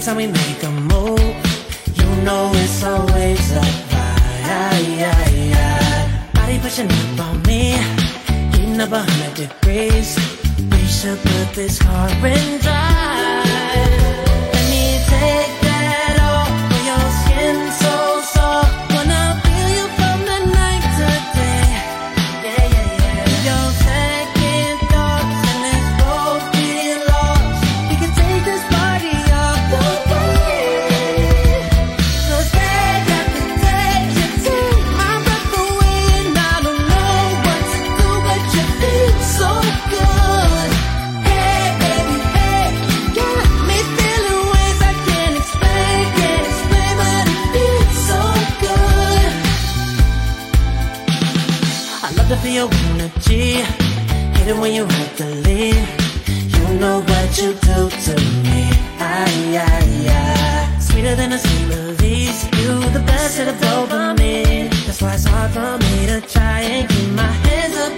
time we make a move, you know it's always a vibe. Body pushing up on me, heating up 100 degrees. We should put this car in drive. Let me take that off for your skin so soft. Wanna feel you from the night to day. Yeah, yeah, yeah. Your second thoughts and let's both get lost. We can take this party off the way. 'Cause day after day you take my breath away, and I don't know what to do, but you feel so good. Hey baby, hey, you got me feeling ways I can't explain, but it feels so good. I love to feel your energy, hate it when you have to leave. You know what you do to me. Sweeter than a sweet release. You the best of the dopamine. That's why it's hard for me to try and keep my hands up